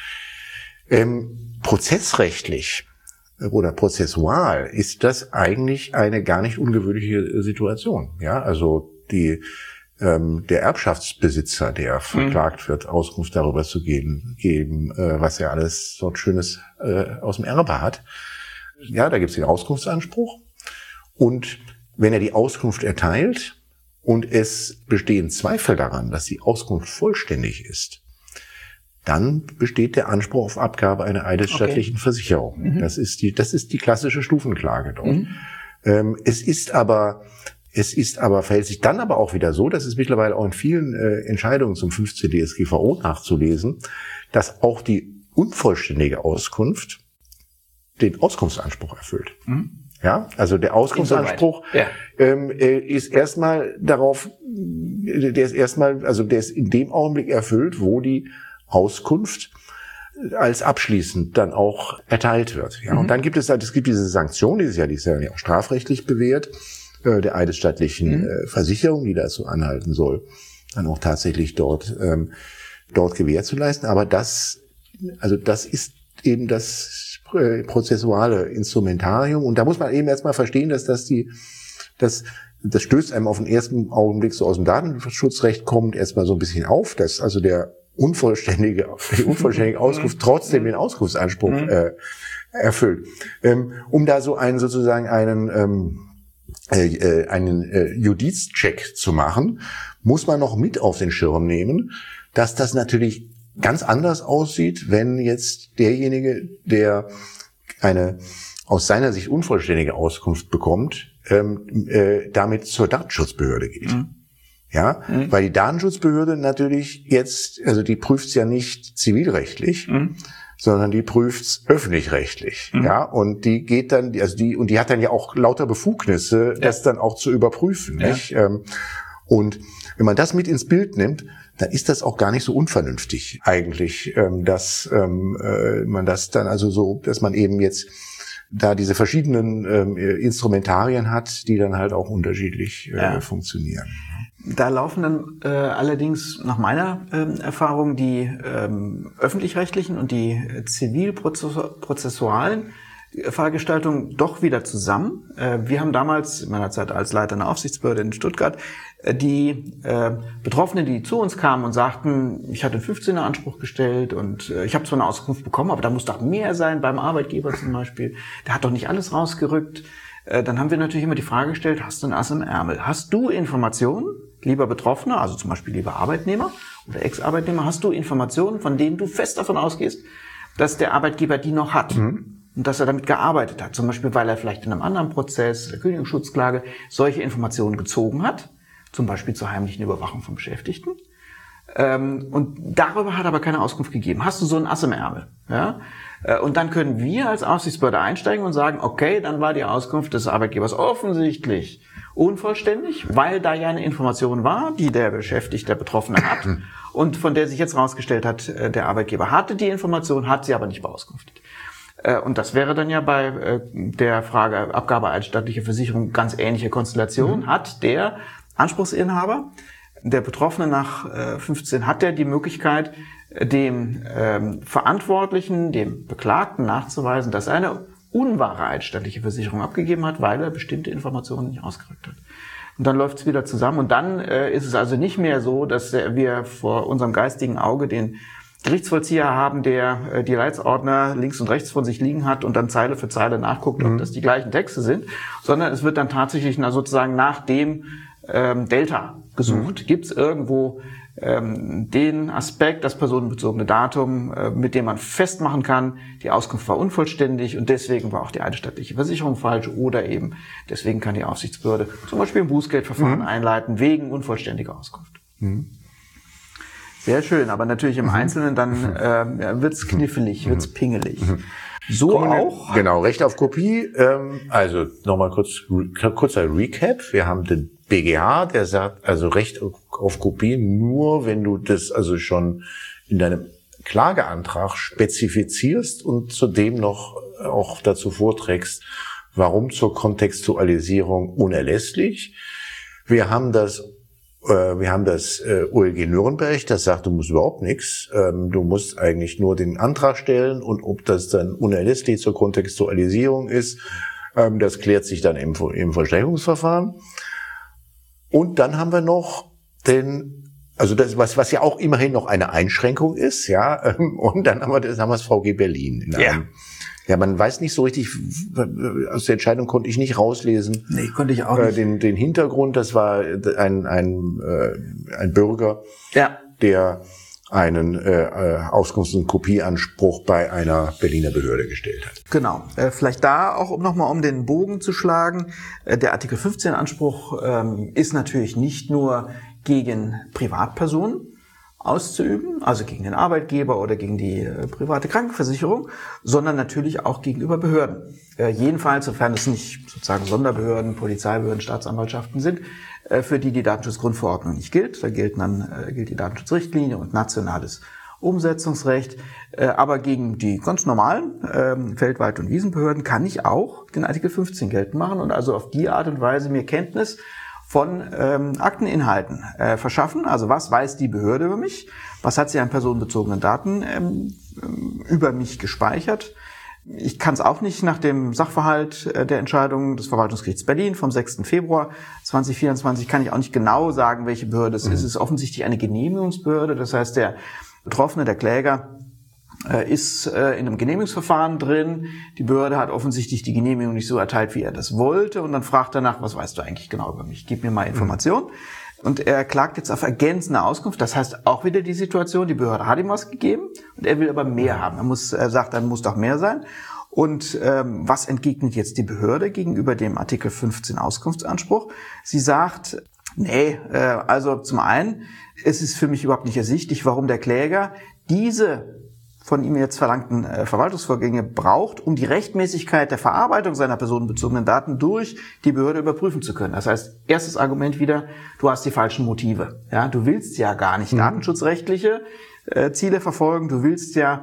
Prozessrechtlich oder prozessual ist das eigentlich eine gar nicht ungewöhnliche Situation. Ja, also der Erbschaftsbesitzer, der verklagt wird, Auskunft darüber zu geben, was er alles dort Schönes aus dem Erbe hat. Ja, da gibt es den Auskunftsanspruch. Und wenn er die Auskunft erteilt und es bestehen Zweifel daran, dass die Auskunft vollständig ist, dann besteht der Anspruch auf Abgabe einer eidesstattlichen Versicherung. Das ist die klassische Stufenklage dort. Es verhält sich dann aber auch wieder so, das ist mittlerweile auch in vielen Entscheidungen zum 15 DSGVO nachzulesen, dass auch die unvollständige Auskunft den Auskunftsanspruch erfüllt. Ja, also der Auskunftsanspruch ist erstmal der ist in dem Augenblick erfüllt, wo die Auskunft als abschließend dann auch erteilt wird. Ja, und dann gibt es diese Sanktion, die ist ja auch strafrechtlich bewährt, der eidesstattlichen Versicherung, die dazu anhalten soll, dann auch tatsächlich dort Gewähr zu leisten. Aber das ist eben das prozessuale Instrumentarium. Und da muss man eben erstmal verstehen, dass das stößt einem auf den ersten Augenblick so aus dem Datenschutzrecht kommt erstmal so ein bisschen auf, dass also die unvollständige Auskunft trotzdem den Auskunftsanspruch erfüllt. Um da so einen Judizcheck zu machen, muss man noch mit auf den Schirm nehmen, dass das natürlich ganz anders aussieht, wenn jetzt derjenige, der eine aus seiner Sicht unvollständige Auskunft bekommt, damit zur Datenschutzbehörde geht. Ja, weil die Datenschutzbehörde natürlich jetzt, also die prüft's ja nicht zivilrechtlich, sondern die prüft's öffentlich-rechtlich. Ja, und die geht dann, die hat dann ja auch lauter Befugnisse, das dann auch zu überprüfen, nicht? Und wenn man das mit ins Bild nimmt, dann ist das auch gar nicht so unvernünftig eigentlich, dass man das dann also so, dass man eben jetzt da diese verschiedenen Instrumentarien hat, die dann halt auch unterschiedlich funktionieren. Da laufen dann allerdings nach meiner Erfahrung die öffentlich-rechtlichen und die zivilprozessualen Fahrgestaltungen doch wieder zusammen. Wir haben damals, in meiner Zeit als Leiter einer Aufsichtsbehörde in Stuttgart, die Betroffenen, die zu uns kamen und sagten, ich hatte einen 15er Anspruch gestellt und ich habe zwar eine Auskunft bekommen, aber da muss doch mehr sein beim Arbeitgeber zum Beispiel. Der hat doch nicht alles rausgerückt. Dann haben wir natürlich immer die Frage gestellt, hast du ein Ass im Ärmel? Hast du Informationen, lieber Betroffener, also zum Beispiel lieber Arbeitnehmer oder Ex-Arbeitnehmer, hast du Informationen, von denen du fest davon ausgehst, dass der Arbeitgeber die noch hat? Und dass er damit gearbeitet hat, zum Beispiel, weil er vielleicht in einem anderen Prozess, der Kündigungsschutzklage, solche Informationen gezogen hat, zum Beispiel zur heimlichen Überwachung von Beschäftigten. Und darüber hat er aber keine Auskunft gegeben. Hast du so ein Ass im Ärmel? Ja? Und dann können wir als Aufsichtsbehörde einsteigen und sagen, okay, dann war die Auskunft des Arbeitgebers offensichtlich unvollständig, weil da ja eine Information war, die der Beschäftigte, der Betroffene hat und von der sich jetzt rausgestellt hat, der Arbeitgeber hatte die Information, hat sie aber nicht beauskunftet. Und das wäre dann ja bei der Frage Abgabe eidesstattlicher Versicherung ganz ähnliche Konstellation. Hat der Anspruchsinhaber, der Betroffene nach 15, hat der die Möglichkeit, dem Verantwortlichen, dem Beklagten nachzuweisen, dass er eine unwahre eidesstattliche Versicherung abgegeben hat, weil er bestimmte Informationen nicht ausgerückt hat. Und dann läuft es wieder zusammen. Und dann ist es also nicht mehr so, dass wir vor unserem geistigen Auge den Gerichtsvollzieher haben, der die Leitsordner links und rechts von sich liegen hat und dann Zeile für Zeile nachguckt, ob das die gleichen Texte sind, sondern es wird dann tatsächlich sozusagen nach dem Delta gesucht. Gibt es irgendwo den Aspekt, das personenbezogene Datum, mit dem man festmachen kann, die Auskunft war unvollständig und deswegen war auch die eidesstattliche Versicherung falsch oder eben deswegen kann die Aufsichtsbehörde zum Beispiel ein Bußgeldverfahren einleiten wegen unvollständiger Auskunft. Sehr schön, aber natürlich im Einzelnen dann wird's knifflig, wird's pingelig. So auch? Genau, Recht auf Kopie. Also nochmal kurzer Recap. Wir haben den BGH, der sagt, also Recht auf Kopie nur, wenn du das also schon in deinem Klageantrag spezifizierst und zudem noch auch dazu vorträgst, warum zur Kontextualisierung unerlässlich. Wir haben das OLG Nürnberg, das sagt, du musst überhaupt nichts. Du musst eigentlich nur den Antrag stellen und ob das dann unerlässlich zur Kontextualisierung ist, das klärt sich dann im Vollstreckungsverfahren. Und dann haben wir noch Denn also das, was ja auch immerhin noch eine Einschränkung ist, ja. Und dann haben wir das VG Berlin. Ja, man weiß nicht so richtig, aus der Entscheidung konnte ich nicht rauslesen. Nee, konnte ich auch nicht. Den Hintergrund, das war ein Bürger, der einen Auskunfts- und Kopieanspruch bei einer Berliner Behörde gestellt hat. Genau. Vielleicht da auch, um den Bogen zu schlagen. Der Artikel 15 Anspruch ist natürlich nicht nur gegen Privatpersonen auszuüben, also gegen den Arbeitgeber oder gegen die private Krankenversicherung, sondern natürlich auch gegenüber Behörden. Jedenfalls, sofern es nicht sozusagen Sonderbehörden, Polizeibehörden, Staatsanwaltschaften sind, für die Datenschutzgrundverordnung nicht gilt. Da gilt die Datenschutzrichtlinie und nationales Umsetzungsrecht. Aber gegen die ganz normalen Feldwald- und Wiesenbehörden kann ich auch den Artikel 15 geltend machen und also auf die Art und Weise mir Kenntnis von Akteninhalten verschaffen. Also was weiß die Behörde über mich? Was hat sie an personenbezogenen Daten über mich gespeichert? Ich kann es auch nicht nach dem Sachverhalt der Entscheidung des Verwaltungsgerichts Berlin vom 6. Februar 2024 kann ich auch nicht genau sagen, welche Behörde es ist. Es ist offensichtlich eine Genehmigungsbehörde. Das heißt, der Betroffene, der Kläger, ist in einem Genehmigungsverfahren drin. Die Behörde hat offensichtlich die Genehmigung nicht so erteilt, wie er das wollte. Und dann fragt er nach, was weißt du eigentlich genau über mich? Gib mir mal Informationen. Und er klagt jetzt auf ergänzende Auskunft. Das heißt auch wieder die Situation, die Behörde hat ihm was gegeben und er will aber mehr haben. Er sagt, dann muss doch mehr sein. Und was entgegnet jetzt die Behörde gegenüber dem Artikel 15 Auskunftsanspruch? Sie sagt, also zum einen, es ist für mich überhaupt nicht ersichtlich, warum der Kläger diese von ihm jetzt verlangten Verwaltungsvorgänge braucht, um die Rechtmäßigkeit der Verarbeitung seiner personenbezogenen Daten durch die Behörde überprüfen zu können. Das heißt, erstes Argument wieder, du hast die falschen Motive. Ja, du willst ja gar nicht datenschutzrechtliche Ziele verfolgen. Du willst ja,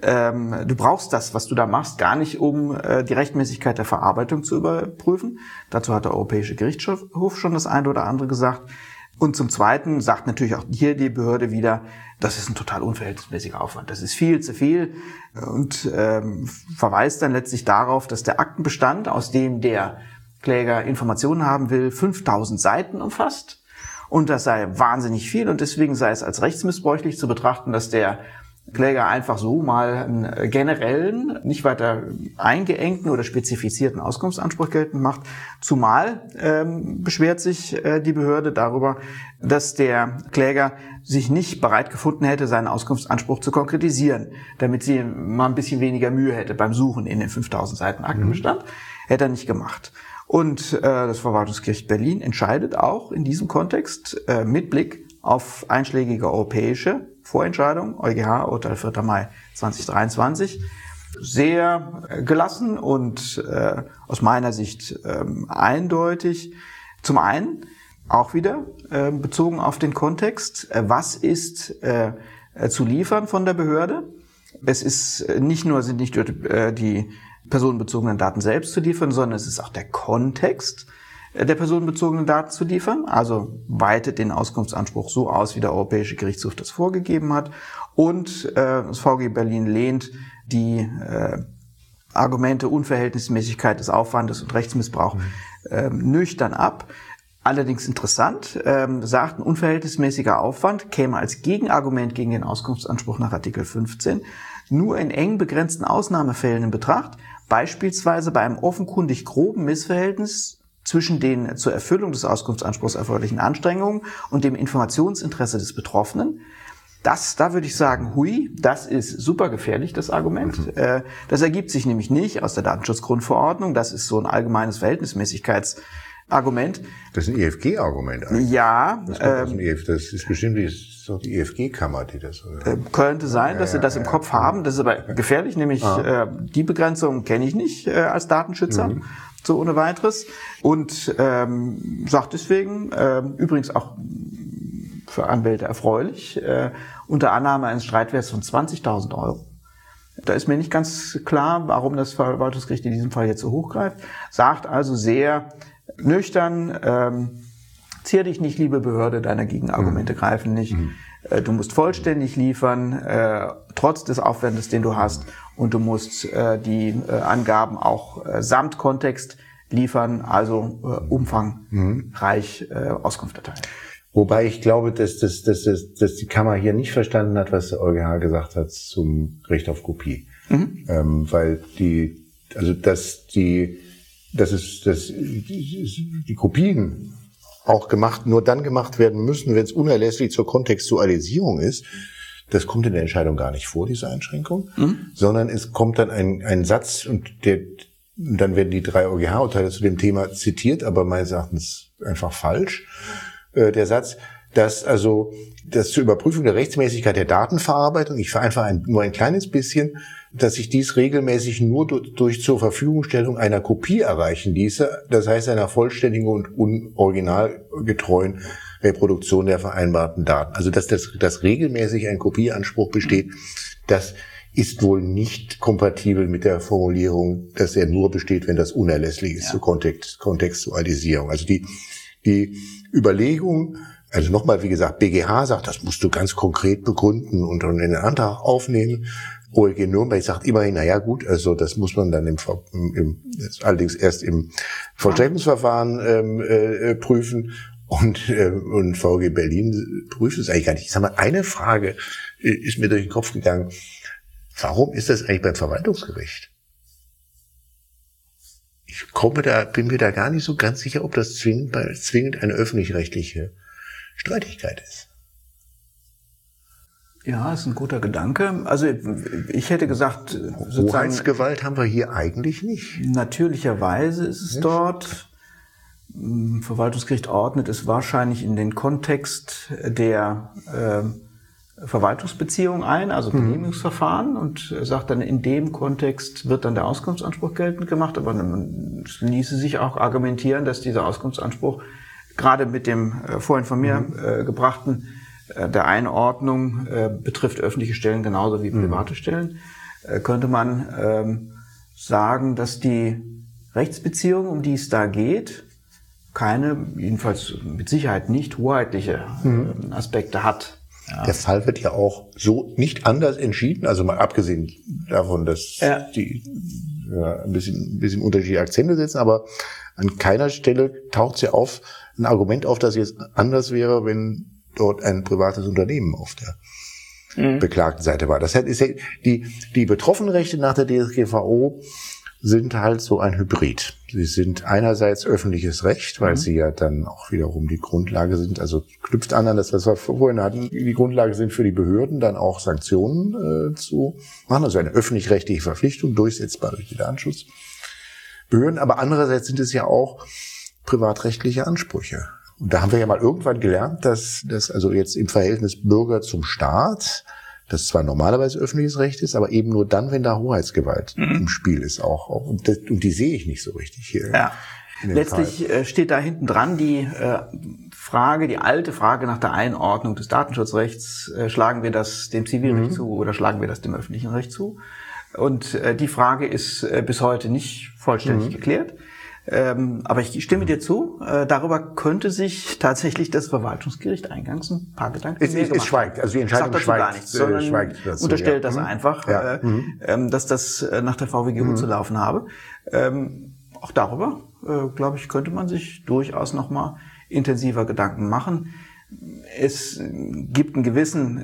du brauchst das, was du da machst, gar nicht, um die Rechtmäßigkeit der Verarbeitung zu überprüfen. Dazu hat der Europäische Gerichtshof schon das eine oder andere gesagt. Und zum Zweiten sagt natürlich auch hier die Behörde wieder, das ist ein total unverhältnismäßiger Aufwand. Das ist viel zu viel und verweist dann letztlich darauf, dass der Aktenbestand, aus dem der Kläger Informationen haben will, 5000 Seiten umfasst. Und das sei wahnsinnig viel und deswegen sei es als rechtsmissbräuchlich zu betrachten, dass der Kläger einfach so mal einen generellen, nicht weiter eingeengten oder spezifizierten Auskunftsanspruch geltend macht. Zumal beschwert sich die Behörde darüber, dass der Kläger sich nicht bereit gefunden hätte, seinen Auskunftsanspruch zu konkretisieren, damit sie mal ein bisschen weniger Mühe hätte beim Suchen in den 5000 Seiten Aktenbestand. Hätte er nicht gemacht. Und das Verwaltungsgericht Berlin entscheidet auch in diesem Kontext mit Blick auf einschlägige europäische Vorentscheidung, EuGH, Urteil 4. Mai 2023, sehr gelassen und aus meiner Sicht eindeutig. Zum einen auch wieder bezogen auf den Kontext, was ist zu liefern von der Behörde? Es ist sind nicht nur die personenbezogenen Daten selbst zu liefern, sondern es ist auch der Kontext der personenbezogenen Daten zu liefern, also weitet den Auskunftsanspruch so aus, wie der Europäische Gerichtshof das vorgegeben hat. Und das VG Berlin lehnt die Argumente Unverhältnismäßigkeit des Aufwandes und Rechtsmissbrauch nüchtern ab. Allerdings interessant, sagt, ein unverhältnismäßiger Aufwand käme als Gegenargument gegen den Auskunftsanspruch nach Artikel 15 nur in eng begrenzten Ausnahmefällen in Betracht, beispielsweise bei einem offenkundig groben Missverhältnis zwischen den zur Erfüllung des Auskunftsanspruchs erforderlichen Anstrengungen und dem Informationsinteresse des Betroffenen. Da würde ich sagen, das ist super gefährlich, das Argument. Das ergibt sich nämlich nicht aus der Datenschutzgrundverordnung. Das ist so ein allgemeines Verhältnismäßigkeitsargument. Das ist ein EFG-Argument eigentlich. Ja. Das ist bestimmt die EFG-Kammer, die das... Könnte sein, dass sie das im Kopf haben. Das ist aber gefährlich, nämlich die Begrenzung kenne ich nicht als Datenschützer. So ohne weiteres. Und sagt deswegen, übrigens auch für Anwälte erfreulich, unter Annahme eines Streitwerts von 20.000 €. Da ist mir nicht ganz klar, warum das Verwaltungsgericht in diesem Fall jetzt so hochgreift. Sagt also sehr nüchtern, zier dich nicht, liebe Behörde, deine Gegenargumente greifen nicht. Du musst vollständig liefern, trotz des Aufwandes, den du hast. Und du musst die Angaben auch samt Kontext liefern, also umfangreich Auskunft erteilen. Wobei ich glaube, dass die Kammer hier nicht verstanden hat, was der EuGH gesagt hat zum Recht auf Kopie. Weil die Kopien auch nur dann gemacht werden müssen, wenn es unerlässlich zur Kontextualisierung ist. Das kommt in der Entscheidung gar nicht vor, diese Einschränkung, sondern es kommt dann ein Satz und dann werden die 3 EuGH-Urteile zu dem Thema zitiert, aber meines Erachtens einfach falsch. Der Satz, dass zur Überprüfung der Rechtmäßigkeit der Datenverarbeitung, ich vereinfache nur ein kleines bisschen, dass sich dies regelmäßig nur durch zur Verfügungstellung einer Kopie erreichen ließe, das heißt einer vollständigen und originalgetreuen Reproduktion der vereinbarten Daten. Also dass regelmäßig ein Kopieanspruch besteht, das ist wohl nicht kompatibel mit der Formulierung, dass er nur besteht, wenn das unerlässlich ist zur Kontextualisierung. Also die Überlegung, also nochmal, wie gesagt, BGH sagt, das musst du ganz konkret begründen und in den Antrag aufnehmen. OLG Nürnberg sagt immerhin, naja gut, also das muss man dann allerdings erst im Vollstreckungsverfahren prüfen und VG Berlin prüft es eigentlich gar nicht. Ich sag mal, eine Frage ist mir durch den Kopf gegangen. Warum ist das eigentlich beim Verwaltungsgericht? Bin mir da gar nicht so ganz sicher, ob das zwingend eine öffentlich-rechtliche Streitigkeit ist. Ja, ist ein guter Gedanke. Also ich hätte gesagt, sozusagen Hoheitsgewalt haben wir hier eigentlich nicht. Natürlicherweise ist es dort. Verwaltungsgericht ordnet es wahrscheinlich in den Kontext der Verwaltungsbeziehung ein, also Genehmigungsverfahren, und sagt dann, in dem Kontext wird dann der Auskunftsanspruch geltend gemacht, aber man ließe sich auch argumentieren, dass dieser Auskunftsanspruch gerade mit dem vorhin von mir gebrachten der Einordnung betrifft öffentliche Stellen genauso wie private Stellen, könnte man sagen, dass die Rechtsbeziehung, um die es da geht, keine, jedenfalls mit Sicherheit nicht hoheitliche Aspekte hat. Ja. Der Fall wird ja auch so nicht anders entschieden, also mal abgesehen davon, dass die ein bisschen unterschiedliche Akzente setzen, aber an keiner Stelle taucht ein Argument auf, das jetzt anders wäre, wenn dort ein privates Unternehmen auf der beklagten Seite war. Das heißt, die Betroffenenrechte nach der DSGVO sind halt so ein Hybrid. Sie sind einerseits öffentliches Recht, weil sie ja dann auch wiederum die Grundlage sind, also knüpft an das, was wir vorhin hatten, die Grundlage sind für die Behörden, dann auch Sanktionen zu machen, also eine öffentlich-rechtliche Verpflichtung, durchsetzbar durch die Datenschutzbehörden, aber andererseits sind es ja auch privatrechtliche Ansprüche. Und da haben wir ja mal irgendwann gelernt, dass das also jetzt im Verhältnis Bürger zum Staat, das zwar normalerweise öffentliches Recht ist, aber eben nur dann, wenn da Hoheitsgewalt im Spiel ist auch. Und die sehe ich nicht so richtig hier. Ja. Letztlich steht da hinten dran die alte Frage nach der Einordnung des Datenschutzrechts. Schlagen wir das dem Zivilrecht zu oder schlagen wir das dem öffentlichen Recht zu? Und die Frage ist bis heute nicht vollständig geklärt. Aber ich stimme dir zu, darüber könnte sich tatsächlich das Verwaltungsgericht eingangs ein paar Gedanken mehr gemacht. Es schweigt, also die Entscheidung gar nichts, sondern schweigt dazu, unterstellt das einfach, dass das nach der VWGO zu laufen habe. Auch darüber, glaube ich, könnte man sich durchaus noch mal intensiver Gedanken machen. Es gibt einen gewissen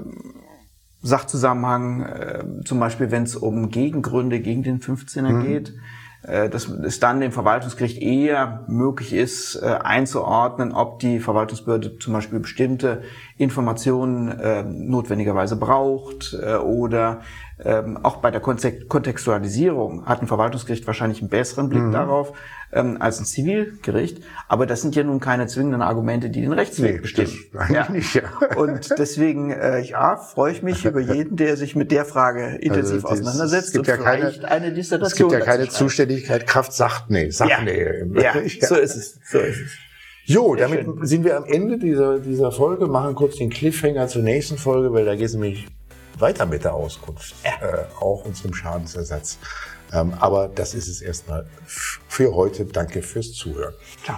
Sachzusammenhang, zum Beispiel wenn es um Gegengründe gegen den 15er geht, dass es dann dem Verwaltungsgericht eher möglich ist, einzuordnen, ob die Verwaltungsbehörde zum Beispiel bestimmte Informationen notwendigerweise braucht oder auch bei der Kontextualisierung hat ein Verwaltungsgericht wahrscheinlich einen besseren Blick darauf als ein Zivilgericht. Aber das sind ja nun keine zwingenden Argumente, die den Rechtsweg bestimmen. Nicht, ja. Und deswegen freue ich mich über jeden, der sich mit der Frage intensiv auseinandersetzt und vielleicht eine Dissertation. Es gibt ja keine Zuständigkeit Kraft Sachnähe. Ja, so ist es. Jo, damit sind wir am Ende dieser Folge, machen kurz den Cliffhanger zur nächsten Folge, weil da geht es nämlich weiter mit der Auskunft, auch unserem Schadensersatz. Aber das ist es erstmal für heute. Danke fürs Zuhören. Ciao.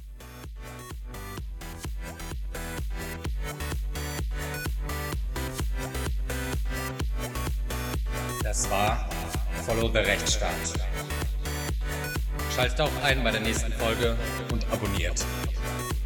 Das war Follow the Rechtsstaat. Schaltet auch ein bei der nächsten Folge und abonniert.